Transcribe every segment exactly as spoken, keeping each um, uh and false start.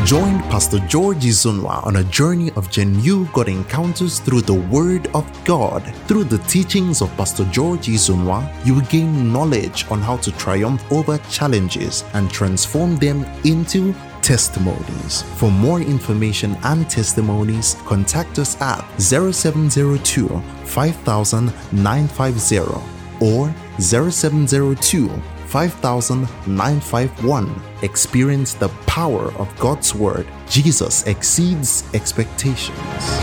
Join Pastor George Izunwa on a journey of genuine God encounters through the Word of God. Through the teachings of Pastor George Izunwa, you will gain knowledge on how to triumph over challenges and transform them into testimonies. For more information and testimonies, contact us at zero seven zero two, five thousand, nine five zero or zero seven zero two, five thousand, nine five one. Experience the power of God's Word. Jesus exceeds expectations.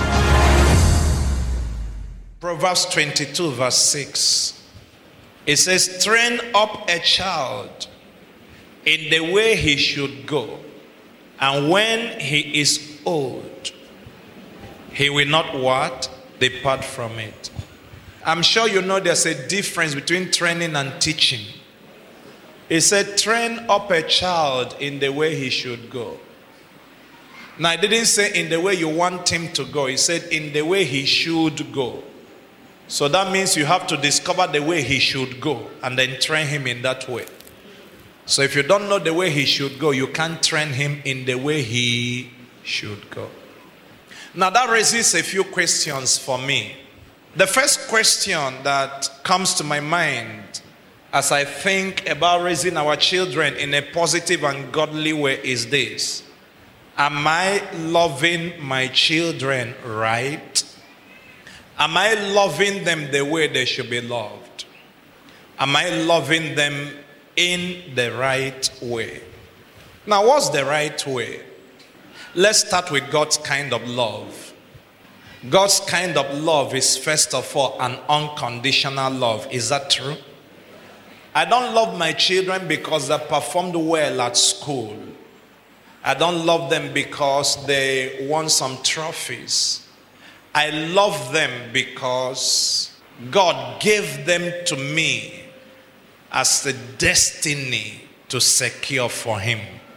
Proverbs twenty-two verse six. It says, train up a child in the way he should go, and when he is old, he will not what? Depart from it. I'm sure you know there's a difference between training and teaching. He said, train up a child in the way he should go. Now, I didn't say in the way you want him to go. He said in the way he should go. So that means you have to discover the way he should go and then train him in that way. So if you don't know the way he should go, you can't train him in the way he should go. Now, that raises a few questions for me. The first question that comes to my mind as I think about raising our children in a positive and godly way is this. Am I loving my children right? Am I loving them the way they should be loved? Am I loving them in the right way? Now, what's the right way? Let's start with God's kind of love. God's kind of love is, first of all, an unconditional love. Is that true? I don't love my children because they performed well at school. I don't love them because they won some trophies. I love them because God gave them to me as the destiny to secure for Him.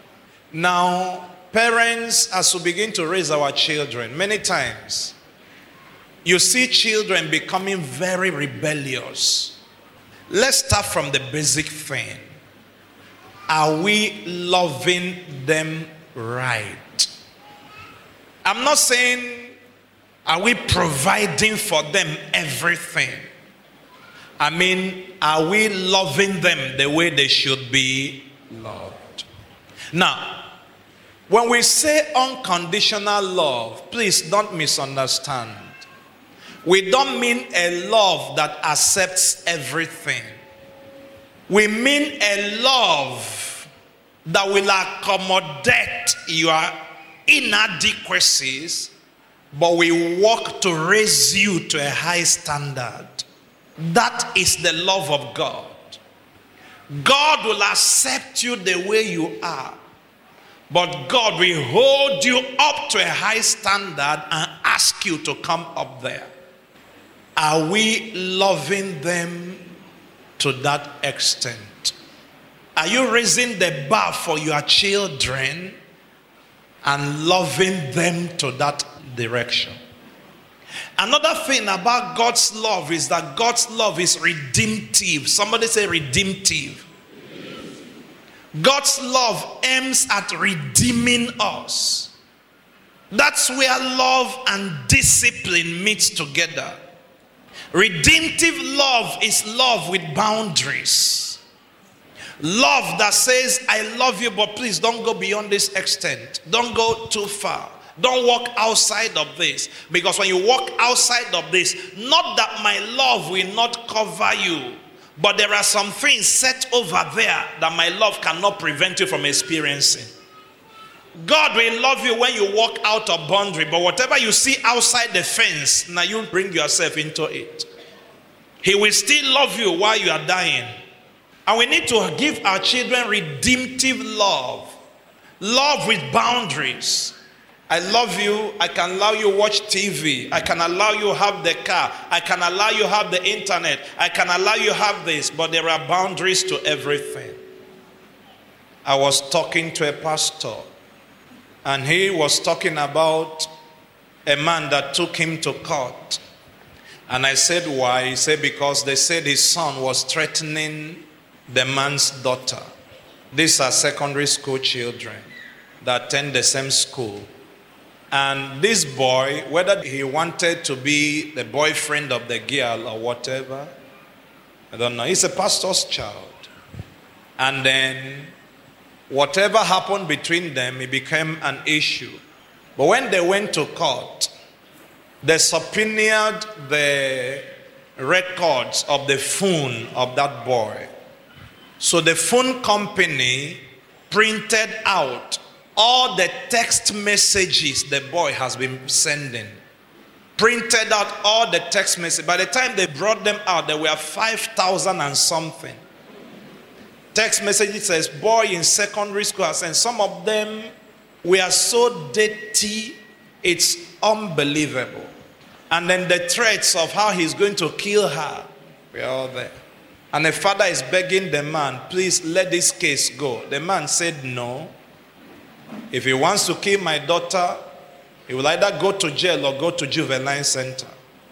Now, parents, as we begin to raise our children, many times you see children becoming very rebellious. Let's start from the basic thing. Are we loving them right? I'm not saying, are we providing for them everything? I mean, are we loving them the way they should be loved? Now, when we say unconditional love, please don't misunderstand. We don't mean a love that accepts everything. We mean a love that will accommodate your inadequacies, but we work to raise you to a high standard. That is the love of God. God will accept you the way you are, but God will hold you up to a high standard and ask you to come up there. Are we loving them to that extent? Are you raising the bar for your children and loving them to that direction? Another thing about God's love is that God's love is redemptive. Somebody say redemptive. God's love aims at redeeming us. That's where love and discipline meets together. Redemptive love is love with boundaries. Love that says, I love you, but please don't go beyond this extent. Don't go too far. Don't walk outside of this. Because when you walk outside of this, not that my love will not cover you, but there are some things set over there that my love cannot prevent you from experiencing. God will love you when you walk out of boundary, but whatever you see outside the fence, now you bring yourself into it. He will still love you while you are dying. And we need to give our children redemptive love. Love with boundaries. I love you. I can allow you watch T V. I can allow you have the car. I can allow you have the internet. I can allow you have this, but there are boundaries to everything. I was talking to a pastor, and he was talking about a man that took him to court. And I said, why? He said, because they said his son was threatening the man's daughter. These are secondary school children. that attend the same school. And this boy, whether he wanted to be the boyfriend of the girl or whatever, I don't know. He's a pastor's child. And then whatever happened between them, it became an issue. But when they went to court, they subpoenaed the records of the phone of that boy. So the phone company printed out all the text messages the boy has been sending. Printed out all the text messages. By the time they brought them out, there were five thousand and something. Text messages says, boy in secondary school, and some of them were so dirty, it's unbelievable. And then the threats of how he's going to kill her, we're all there. And the father is begging the man, please let this case go. The man said no. If he wants to kill my daughter, he will either go to jail or go to juvenile center.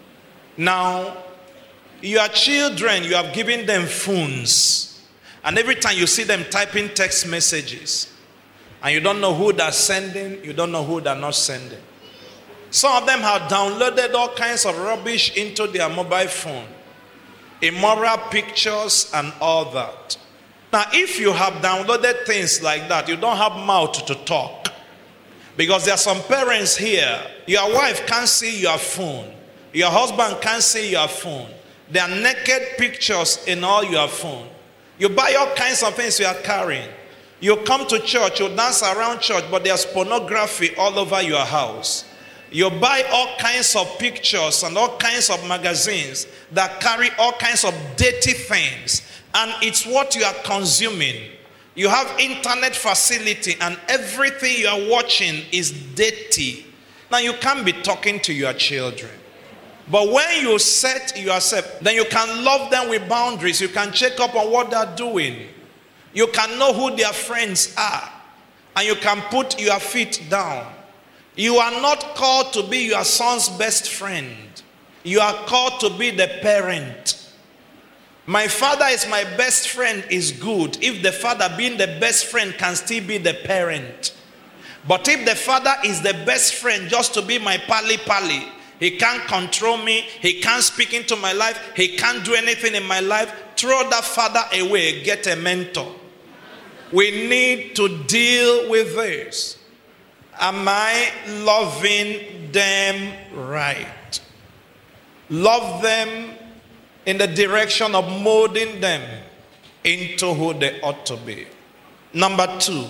Now, your children, you have given them phones. And every time you see them typing text messages, and you don't know who they're sending, you don't know who they're not sending. Some of them have downloaded all kinds of rubbish into their mobile phone. Immoral pictures and all that. Now, if you have downloaded things like that, you don't have mouth to talk. Because there are some parents here, your wife can't see your phone. Your husband can't see your phone. There are naked pictures in all your phone. You buy all kinds of things you are carrying. You come to church, you dance around church, but there's pornography all over your house. You buy all kinds of pictures and all kinds of magazines that carry all kinds of dirty things. And it's what you are consuming. You have internet facility and everything you are watching is dirty. Now you can't be talking to your children. But when you set yourself, then you can love them with boundaries. You can check up on what they're doing. You can know who their friends are. And you can put your feet down. You are not called to be your son's best friend. You are called to be the parent. My father is my best friend is good. If the father being the best friend can still be the parent. But if the father is the best friend just to be my pally pally, he can't control me, he can't speak into my life, he can't do anything in my life, throw that father away, get a mentor. We need to deal with this. Am I loving them right? Love them in the direction of molding them into who they ought to be. Number two,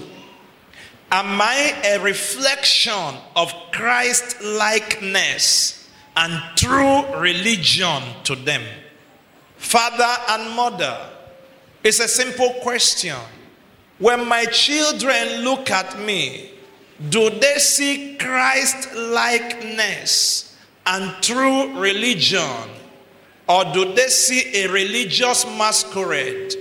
am I a reflection of Christ-likeness and true religion to them? Father and mother, it's a simple question. When my children look at me, do they see Christ-likeness and true religion? Or do they see a religious masquerade?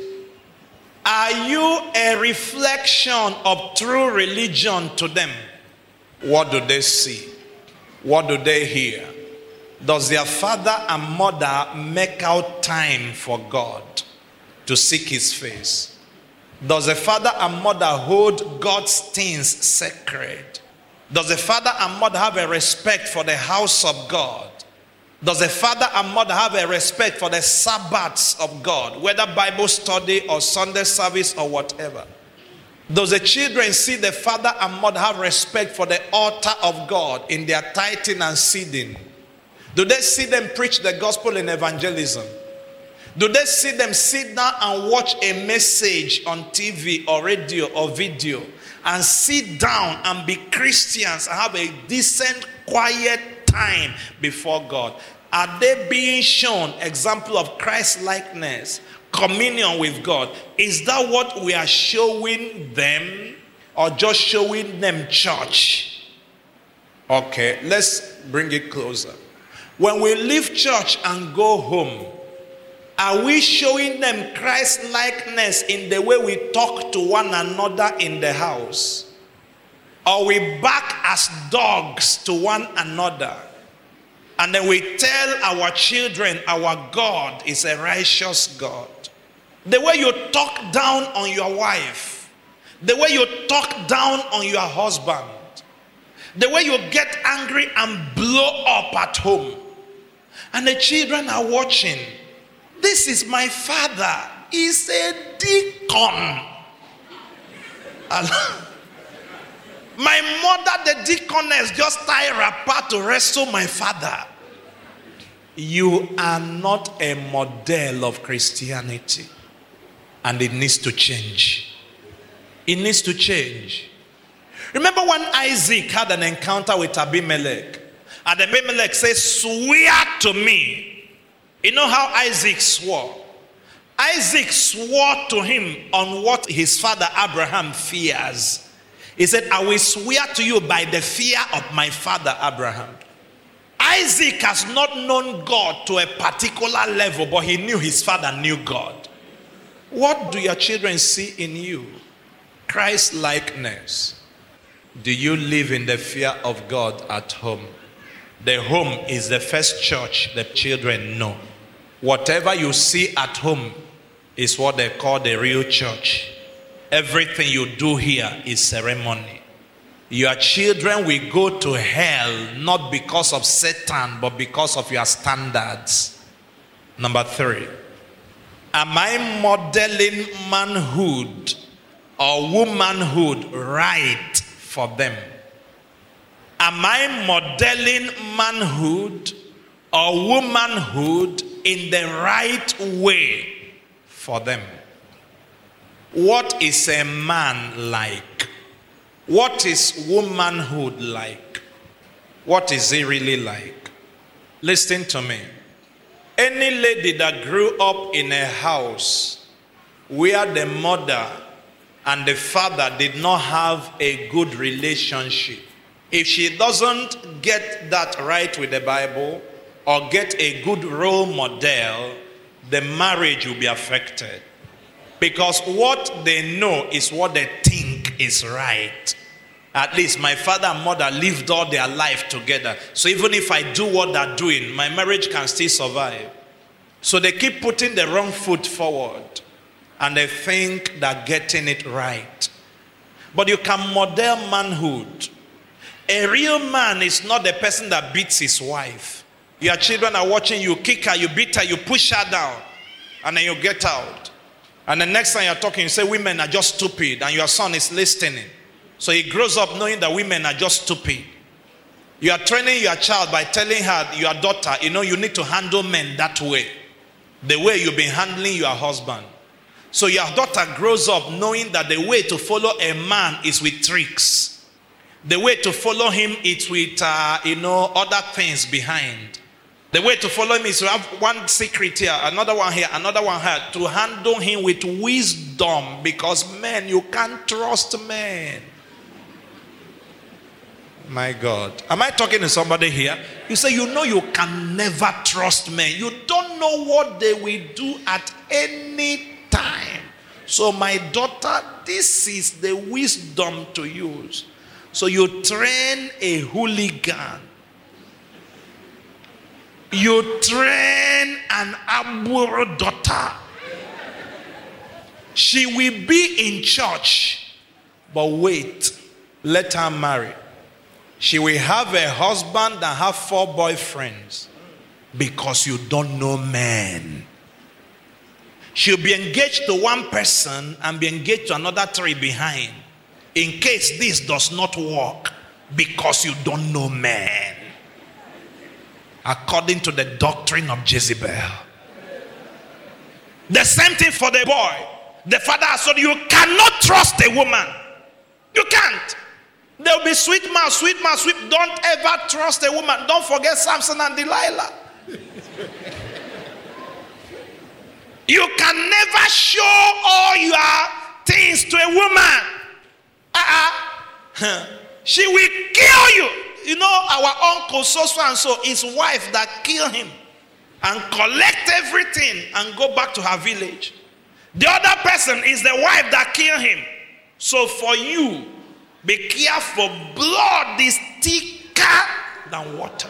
Are you a reflection of true religion to them? What do they see? What do they hear? Does their father and mother make out time for God to seek his face? Does the father and mother hold God's things sacred? Does the father and mother have a respect for the house of God? Does the father and mother have a respect for the Sabbaths of God, whether Bible study or Sunday service or whatever? Does the children see the father and mother have respect for the altar of God in their tithing and seeding? Do they see them preach the gospel in evangelism? Do they see them sit down and watch a message on T V or radio or video and sit down and be Christians and have a decent, quiet time before God? Are they being shown example of Christ-likeness, communion with God? Is that what we are showing them or just showing them church? Okay, let's bring it closer. When we leave church and go home, are we showing them Christ-likeness in the way we talk to one another in the house? Or we bark as dogs to one another? And then we tell our children our God is a righteous God. The way you talk down on your wife, the way you talk down on your husband, the way you get angry and blow up at home, and the children are watching. This is my father. He's a deacon. My mother, the deaconess, just tie a wrapper to wrestle my father. You are not a model of Christianity, and it needs to change. It needs to change. Remember when Isaac had an encounter with Abimelech, and Abimelech says, swear to me. You know how Isaac swore? Isaac swore to him on what his father Abraham fears. He said, I will swear to you by the fear of my father Abraham. Isaac has not known God to a particular level, but he knew his father knew God. What do your children see in you? Christ likeness. Do you live in the fear of God at home? The home is the first church the children know. Whatever you see at home is what they call the real church. Everything you do here is ceremony. Your children will go to hell not because of Satan, but because of your standards. Number three, am I modeling manhood or womanhood right for them? Am I modeling manhood or womanhood in the right way for them? What is a man like? What is womanhood like? What is it really like? Listen to me. Any lady that grew up in a house where the mother and the father did not have a good relationship, if she doesn't get that right with the Bible or get a good role model, the marriage will be affected. Because what they know is what they think is right. At least my father and mother lived all their life together. So even if I do what they're doing, my marriage can still survive. So they keep putting the wrong foot forward. And they think they're getting it right. But you can model manhood. A real man is not the person that beats his wife. Your children are watching you, kick her, you beat her, you push her down. And then you get out. And the next time you're talking, you say women are just stupid, and your son is listening. So he grows up knowing that women are just stupid. You are training your child by telling her, your daughter, you know, you need to handle men that way. The way you've been handling your husband. So your daughter grows up knowing that the way to follow a man is with tricks. The way to follow him is with, uh, you know, other things behind. The way to follow him is to have one secret here, another one here, another one here. To handle him with wisdom. Because men, you can't trust men. My God. Am I talking to somebody here? You say, you know you can never trust men. You don't know what they will do at any time. So my daughter, this is the wisdom to use. So you train a hooligan. You train an Aburo daughter. She will be in church. But wait, let her marry. She will have a husband and have four boyfriends. Because you don't know men. She'll be engaged to one person and be engaged to another three behind. In case this does not work. Because you don't know men. According to the doctrine of Jezebel. The same thing for the boy. The father has said, you cannot trust a woman. You can't. There will be sweet mouth, sweet mouth, sweet. Don't ever trust a woman. Don't forget Samson and Delilah. You can never show all your things to a woman. Uh-uh. She will kill you. You know, our uncle so so and so, his wife that killed him and collect everything and go back to her village. The other person is the wife that killed him. So for you, be careful. Blood is thicker than water.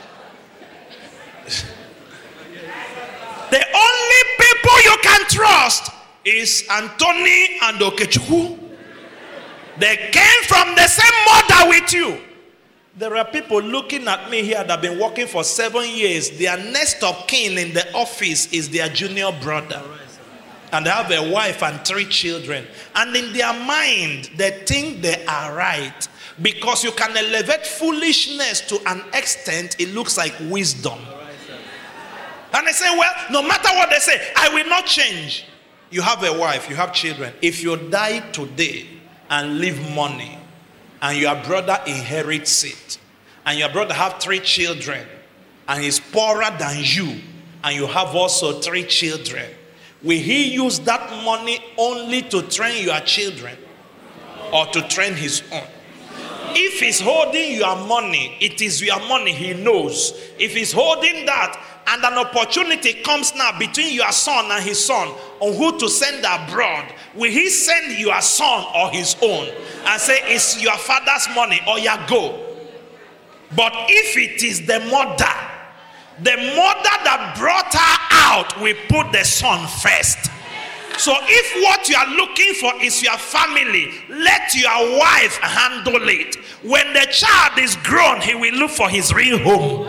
The only people you can trust is Anthony and Okechukwu. They came from the same mother with you. There are people looking at me here that have been working for seven years. Their next of kin in the office is their junior brother. And they have a wife and three children. And in their mind, they think they are right. Because you can elevate foolishness to an extent, it looks like wisdom. And they say, well, no matter what they say, I will not change. You have a wife, you have children. If you die today and leave money, and your brother inherits it, and your brother have three children, and he's poorer than you, and you have also three children, will he use that money only to train your children or to train his own? If he's holding your money, it is your money, he knows. If he's holding that and an opportunity comes now between your son and his son on who to send abroad, will he send your son or his own and say, it's your father's money or your go? But if it is the mother, the mother that brought her out will put the son first. So if what you are looking for is your family, let your wife handle it. When the child is grown, he will look for his real home.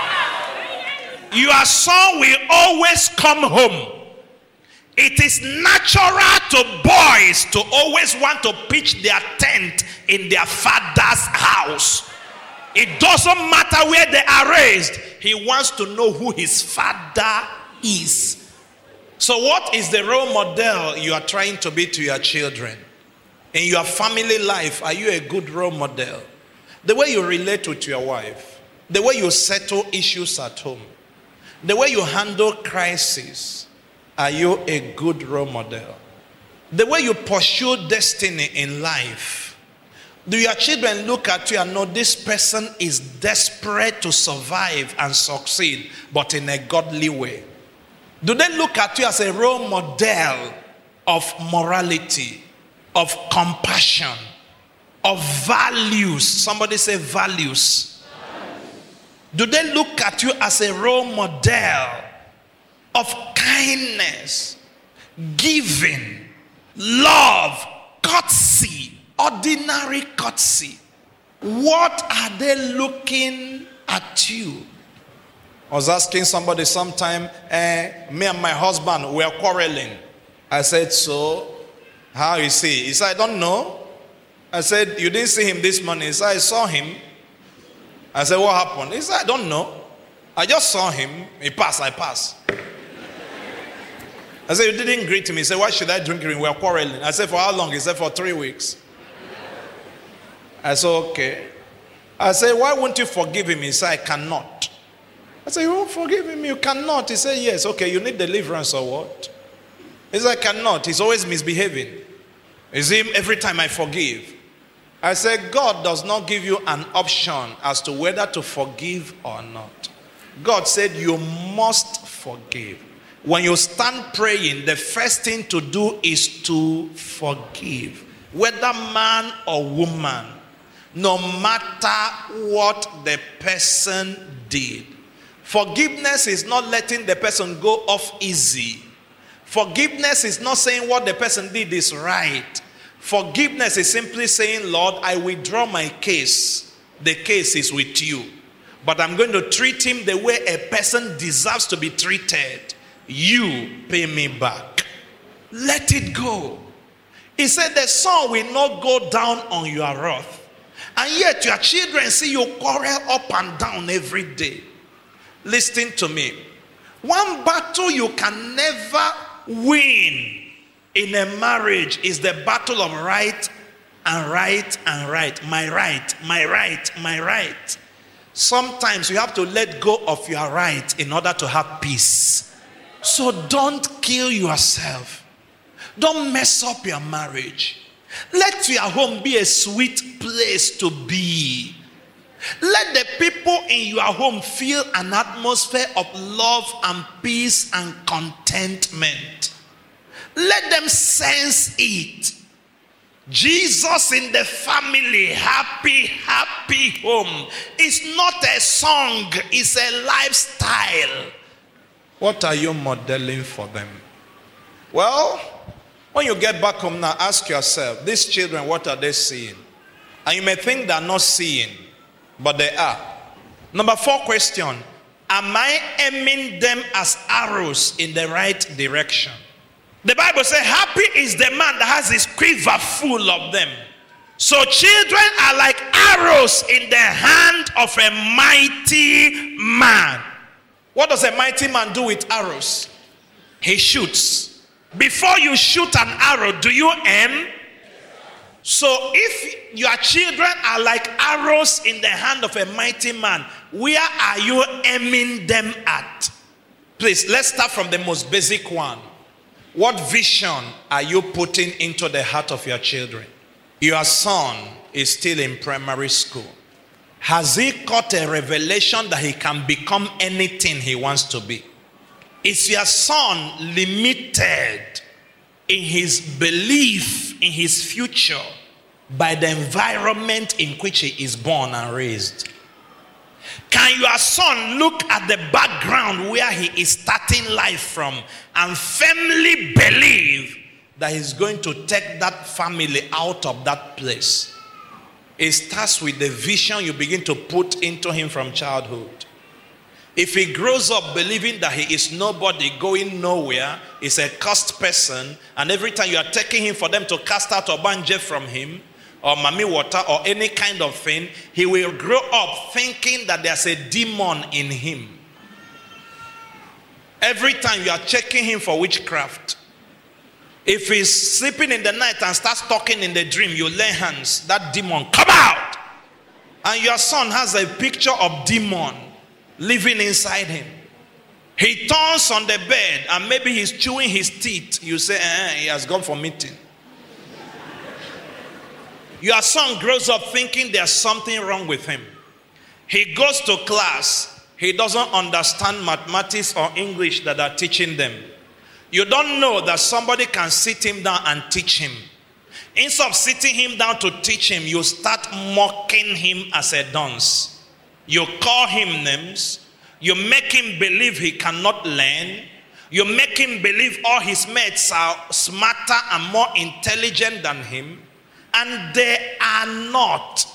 Your son will always come home. It is natural to boys to always want to pitch their tent in their father's house. It doesn't matter where they are raised. He wants to know who his father is. So what is the role model you are trying to be to your children? In your family life, are you a good role model? The way you relate with your wife, the way you settle issues at home, the way you handle crises, are you a good role model? The way you pursue destiny in life, do your children look at you and know this person is desperate to survive and succeed, but in a godly way? Do they look at you as a role model of morality, of compassion, of values? Somebody say values. Do they look at you as a role model of kindness, giving, love, courtesy, ordinary courtesy? What are they looking at you? I was asking somebody sometime, eh, me and my husband were quarreling. I said, so, how is he? He said, I don't know. I said, you didn't see him this morning? He said, I saw him. I said, what happened? He said, I don't know. I just saw him. He passed, I passed. I said, you didn't greet him. He said, why should I drink him? We are quarreling. I said, for how long? He said, for three weeks. I said, okay. I said, why won't you forgive him? He said, I cannot. I said, you won't forgive him? You cannot. He said, yes. Okay, you need deliverance or what? He said, I cannot. He's always misbehaving. It's him every time I forgive. I said, God does not give you an option as to whether to forgive or not. God said you must forgive. When you stand praying, the first thing to do is to forgive. Whether man or woman, no matter what the person did. Forgiveness is not letting the person go off easy. Forgiveness is not saying what the person did is right. Forgiveness is simply saying, Lord, I withdraw my case. The case is with you. But I'm going to treat him the way a person deserves to be treated. You pay me back. Let it go. He said the sun will not go down on your wrath. And yet your children see you quarrel up and down every day. Listen to me. One battle you can never win in a marriage is the battle of right and right and right. My right, my right, my right. Sometimes you have to let go of your right in order to have peace. So don't kill yourself. Don't mess up your marriage. Let your home be a sweet place to be. Let the people in your home feel an atmosphere of love and peace and contentment. Let them sense it. Jesus in the family, happy, happy home. It's not a song, it's a lifestyle. What are you modeling for them? Well, When you get back home now, ask yourself, these children, what are they seeing? And you may think they're not seeing, but they are. Number four question, am I aiming them as arrows in the right direction? The Bible says, happy is the man that has his quiver full of them. So children are like arrows in the hand of a mighty man. What does a mighty man do with arrows? He shoots. Before you shoot an arrow, do you aim? So if your children are like arrows in the hand of a mighty man, where are you aiming them at? Please, let's start from the most basic one. What vision are you putting into the heart of your children? Your son is still in primary school. Has he caught a revelation that he can become anything he wants to be? Is your son limited in his belief in his future by the environment in which he is born and raised? Can your son look at the background where he is starting life from and firmly believe that he's going to take that family out of that place? It starts with the vision you begin to put into him from childhood. If he grows up believing that he is nobody, going nowhere, is a cursed person, and every time you are taking him for them to cast out Obanje from him, or Mami Water, or any kind of thing, he will grow up thinking that there's a demon in him. Every time you are checking him for witchcraft, if he's sleeping in the night and starts talking in the dream, you lay hands, that demon, come out! And your son has a picture of demon living inside him. He turns on the bed and maybe he's chewing his teeth. You say, eh, he has gone for meeting. Your son grows up thinking there's something wrong with him. He goes to class. He doesn't understand mathematics or English that are teaching them. You don't know that somebody can sit him down and teach him. Instead of sitting him down to teach him, you start mocking him as a dunce. You call him names. You make him believe he cannot learn. You make him believe all his mates are smarter and more intelligent than him. And they are not.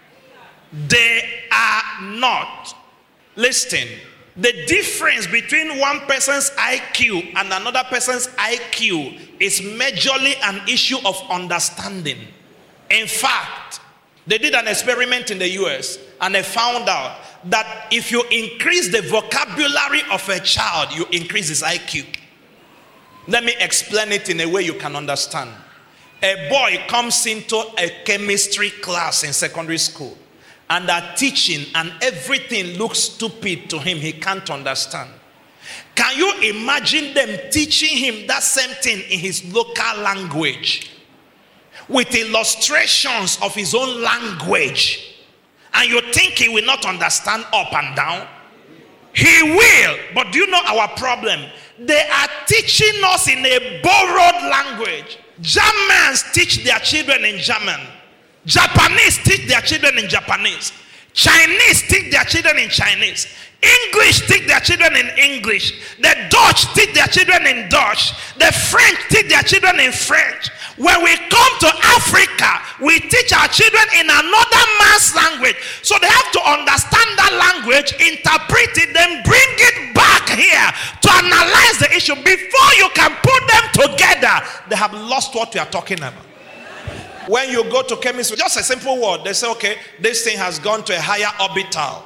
They are not. Listen, the difference between one person's I Q and another person's I Q is majorly an issue of understanding. In fact, they did an experiment in the U S and they found out that if you increase the vocabulary of a child, you increase his I Q. Let me explain it in a way you can understand. A boy comes into a chemistry class in secondary school and they're teaching and everything looks stupid to him. He can't understand. Can you imagine them teaching him that same thing in his local language with illustrations of his own language, and you think he will not understand up and down? He will. But do you know our problem? They are teaching us in a borrowed language. Germans teach their children in German. Japanese teach their children in Japanese. Chinese teach their children in Chinese. English teach their children in English. The Dutch teach their children in Dutch. The French teach their children in French. When we come to Africa, we teach our children in another man's language. So they have to understand that language, interpret it, then bring it back here to analyze the issue. Before you can put them together, they have lost what we are talking about. When you go to chemistry, just a simple word, they say, okay, this thing has gone to a higher orbital.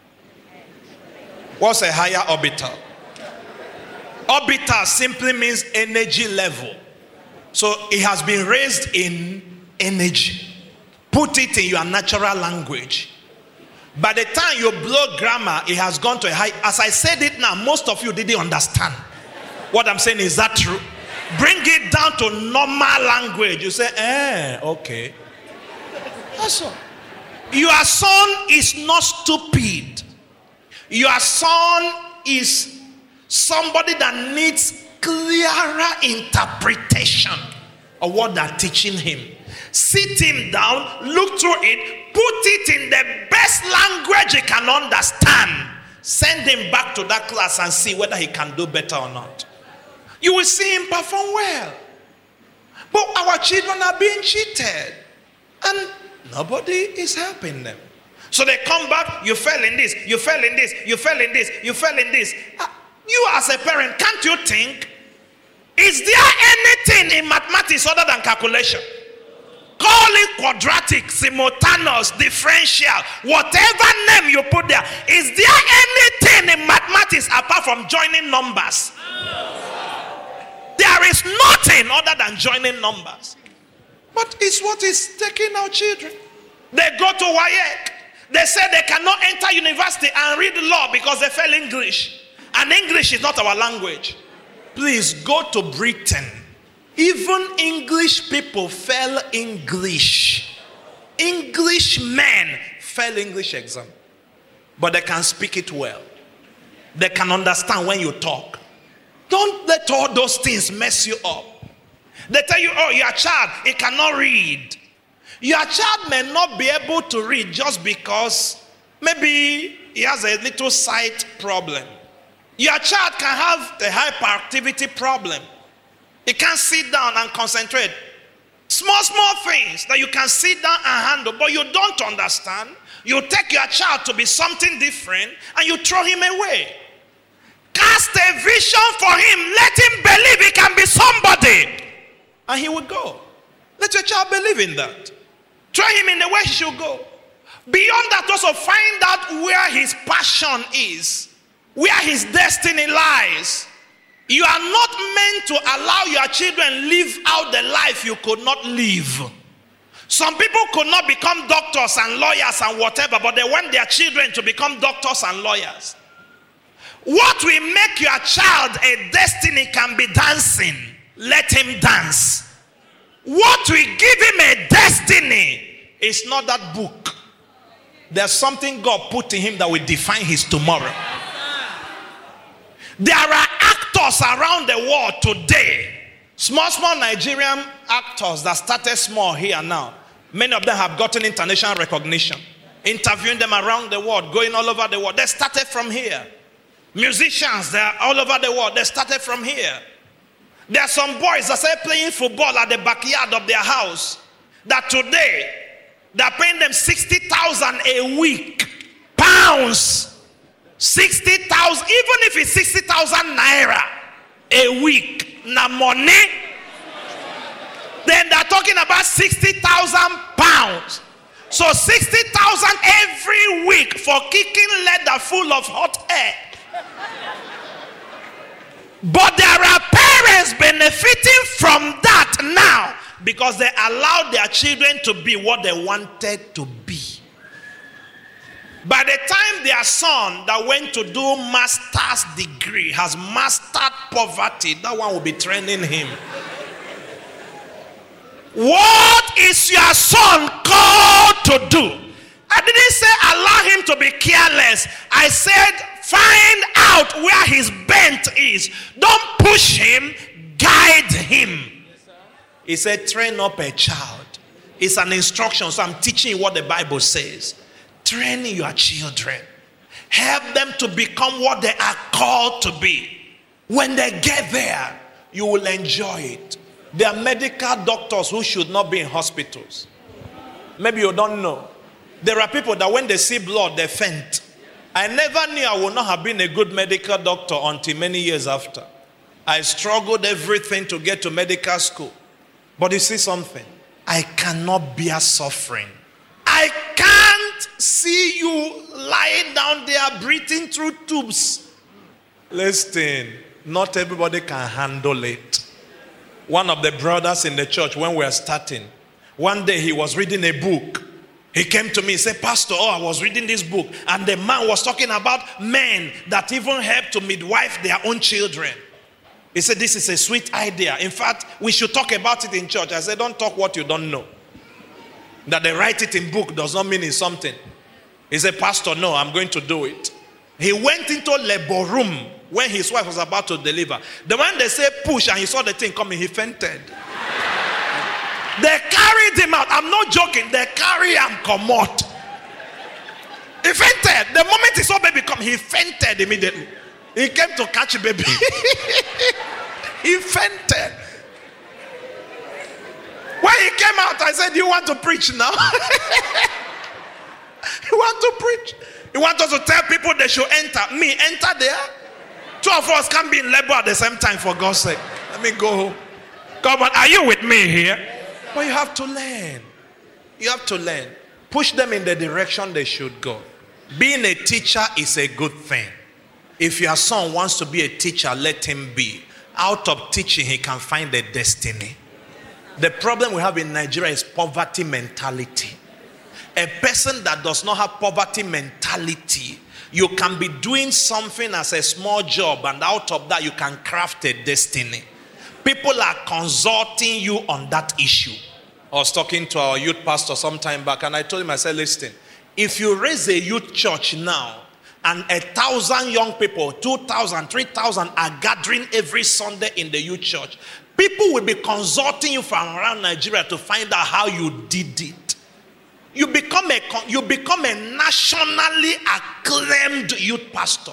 What's a higher orbital? Orbital simply means energy level. So it has been raised in energy. Put it in your natural language. By the time you blow grammar, it has gone to a high. As I said it now, most of you didn't understand. What I'm saying, is that true? Bring it down to normal language. You say, eh, okay. That's all. Your son is not stupid. Your son is somebody that needs clearer interpretation of what they're teaching him. Sit him down, look through it, put it in the best language he can understand. Send him back to that class and see whether he can do better or not. You will see him perform well. But our children are being cheated. And nobody is helping them. So they come back, you fell in this, you fell in this, you fell in this, you fell in this. You as a parent, can't you think, is there anything in mathematics other than calculation? Call it quadratic, simultaneous, differential, whatever name you put there. Is there anything in mathematics apart from joining numbers? There is nothing other than joining numbers. But it's what is taking our children. They go to W A E C. They say they cannot enter university and read law because they fail English. And English is not our language. Please go to Britain. Even English people fail English. English men fail English exam. But they can speak it well. They can understand when you talk. Don't let all those things mess you up. They tell you, oh, your child, he cannot read. Your child may not be able to read just because maybe he has a little sight problem. Your child can have a hyperactivity problem. He can't sit down and concentrate. Small, small things that you can sit down and handle, but you don't understand. You take your child to be something different and you throw him away. Cast a vision for him. Let him believe he can be somebody. And he will go. Let your child believe in that. Throw him in the way he should go. Beyond that, also find out where his passion is, where his destiny lies. You are not meant to allow your children live out the life you could not live. Some people could not become doctors and lawyers and whatever, but they want their children to become doctors and lawyers. What will make your child a destiny can be dancing. Let him dance. What will give him a destiny is not that book. There's something God put in him that will define his tomorrow. There are actors around the world today, small, small Nigerian actors that started small here now. Many of them have gotten international recognition. Interviewing them around the world, going all over the world. They started from here. Musicians, they're all over the world. They started from here. There are some boys that started playing football at the backyard of their house. That today, they're paying them sixty thousand a week. Pounds. sixty thousand. Even if it's sixty thousand naira a week. Na money. Then they're talking about sixty thousand pounds. So sixty thousand every week for kicking leather full of hot air. But there are parents benefiting from that now because they allowed their children to be what they wanted to be. By the time their son that went to do master's degree has mastered poverty, that one will be training him. What is your son called to do? I didn't say allow him to be careless. I said find out where his bent is. Don't push him, guide him. He said train up a child. It's an instruction, so I'm teaching you what the Bible says. Train your children. Help them to become what they are called to be. When they get there, you will enjoy it. There are medical doctors who should not be in hospitals. Maybe you don't know. There are people that when they see blood, they faint. I never knew I would not have been a good medical doctor until many years after. I struggled everything to get to medical school. But you see something? I cannot bear suffering. I can't see you lying down there breathing through tubes. Listen, not everybody can handle it. One of the brothers in the church, when we were starting, one day he was reading a book. He came to me and said, Pastor, oh, I was reading this book. And the man was talking about men that even help to midwife their own children. He said, this is a sweet idea. In fact, we should talk about it in church. I said, don't talk what you don't know. That they write it in book does not mean it's something. He said, Pastor, no, I'm going to do it. He went into labor room when his wife was about to deliver. The one they say push and he saw the thing coming, he fainted. They carried him out. I'm not joking. They carry him come out. He fainted. The moment he saw baby come, he fainted immediately. He came to catch baby. He fainted. When he came out, I said, you want to preach now? You want to preach? You want us to tell people they should enter? Me, enter there? Two of us can't be in labor at the same time, for God's sake. Let me go home. Come on, are you with me here? But you have to learn. You have to learn. Push them in the direction they should go. Being a teacher is a good thing. If your son wants to be a teacher, let him be. Out of teaching, he can find a destiny. The problem we have in Nigeria is poverty mentality. A person that does not have poverty mentality, you can be doing something as a small job, and out of that you can craft a destiny. People are consulting you on that issue. I was talking to our youth pastor some time back, and I told him, I said, listen, if you raise a youth church now, and a thousand young people, two thousand, three thousand are gathering every Sunday in the youth church, people will be consulting you from around Nigeria to find out how you did it. You become a, you become a nationally acclaimed youth pastor.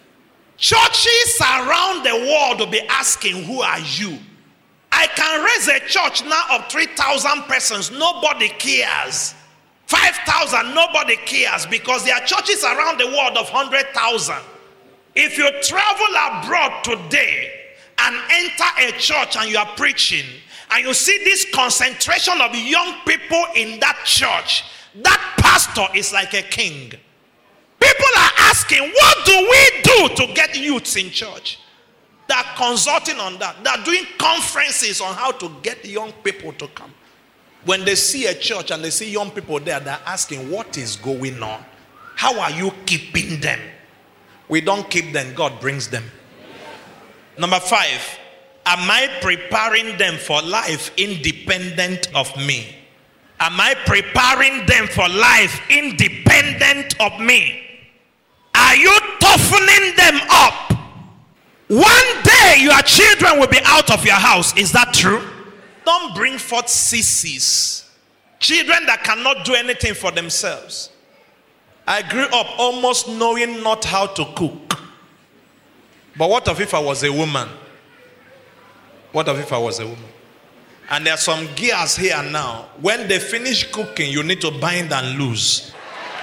Churches around the world will be asking, who are you? I can raise a church now of three thousand persons. Nobody cares. five thousand, nobody cares, because there are churches around the world of one hundred thousand. If you travel abroad today and enter a church and you are preaching, and you see this concentration of young people in that church, that pastor is like a king. People are asking, what do we do to get youths in church? They are consulting on that. They are doing conferences on how to get young people to come. When they see a church and they see young people there, they're asking, what is going on? How are you keeping them? We don't keep them, God brings them. Number five, am I preparing them for life independent of me? Am I preparing them for life independent of me? Are you toughening them up? One day your children will be out of your house. Is that true? Don't bring forth sissies. Children that cannot do anything for themselves. I grew up almost knowing not how to cook. But what if I was a woman? What if I was a woman? And there are some girls here now. When they finish cooking, you need to bind and loose.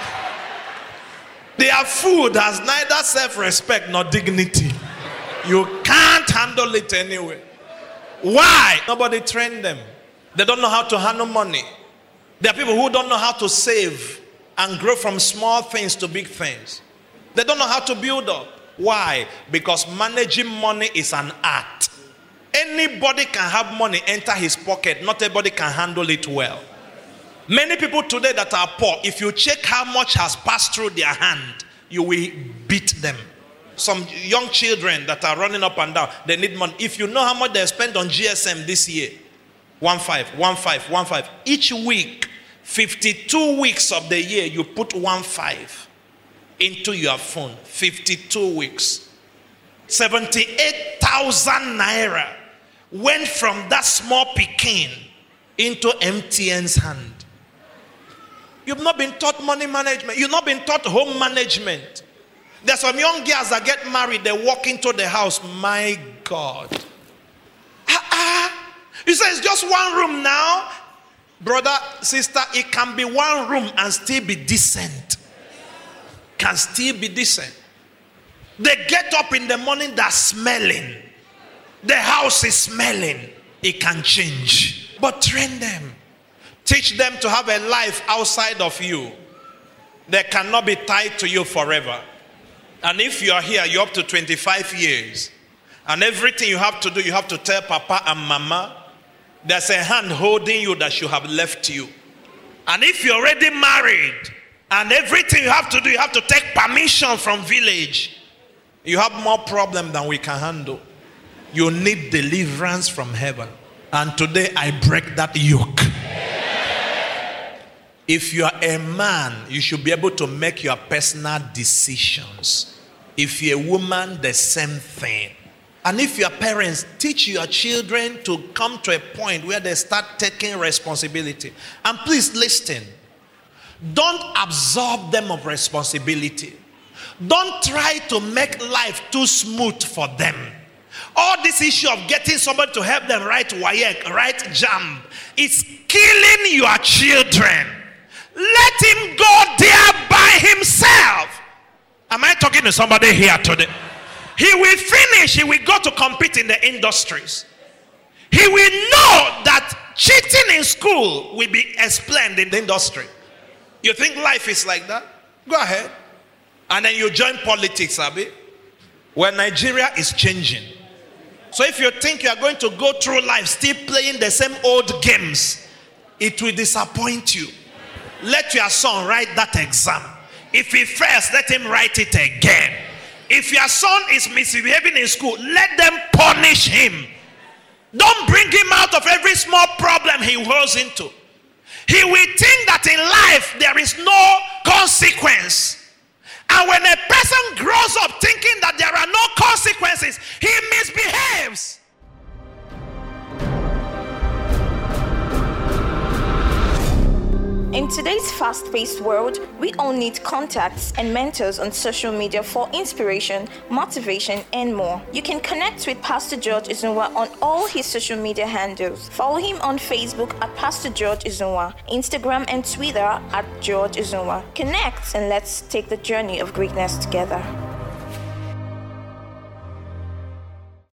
Their food has neither self-respect nor dignity. You can't handle it anyway. Why? Nobody trained them. They don't know how to handle money. There are people who don't know how to save and grow from small things to big things. They don't know how to build up. Why? Because managing money is an art. Anybody can have money enter his pocket. Not everybody can handle it well. Many people today that are poor, if you check how much has passed through their hand, you will beat them. Some young children that are running up and down, they need money. If you know how much they spent on G S M this year, one five, one five, one five. Each week, fifty-two weeks of the year, you put one five into your phone. fifty-two weeks. seventy-eight thousand naira went from that small Pekin into M T N's hand. You've not been taught money management. You've not been taught home management. There's some young girls that get married, they walk into the house. My God. Ah, ah. You say it's just one room now. Brother, sister, it can be one room and still be decent. Can still be decent. They get up in the morning, they're smelling. The house is smelling. It can change. But train them. Teach them to have a life outside of you. They cannot be tied to you forever. And if you are here, you're up to twenty-five years. And everything you have to do, you have to tell Papa and Mama. There's a hand holding you that should have left you. And if you're already married, and everything you have to do, you have to take permission from village. You have more problem than we can handle. You need deliverance from heaven. And today I break that yoke. If you are a man, you should be able to make your personal decisions. If you're a woman, the same thing. And if your parents, teach your children to come to a point where they start taking responsibility. And please listen. Don't absorb them of responsibility. Don't try to make life too smooth for them. All this issue of getting somebody to help them write W A E C, write JAMB, is killing your children. Let him go there by himself. Am I talking to somebody here today? He will finish. He will go to compete in the industries. He will know that cheating in school will be explained in the industry. You think life is like that? Go ahead. And then you join politics, Abi. Where Nigeria is changing. So if you think you are going to go through life still playing the same old games, it will disappoint you. Let your son write that exam. If he fails, let him write it again. If your son is misbehaving in school, let them punish him. Don't bring him out of every small problem he was into. He will think that in life there is no consequence. And when a person grows up thinking that there are no consequences, he misbehaves. In today's fast-paced world, we all need contacts and mentors on social media for inspiration, motivation, and more. You can connect with Pastor George Uzunwa on all his social media handles. Follow him on Facebook at Pastor George Uzunwa, Instagram and Twitter at George Uzunwa. Connect and let's take the journey of greatness together.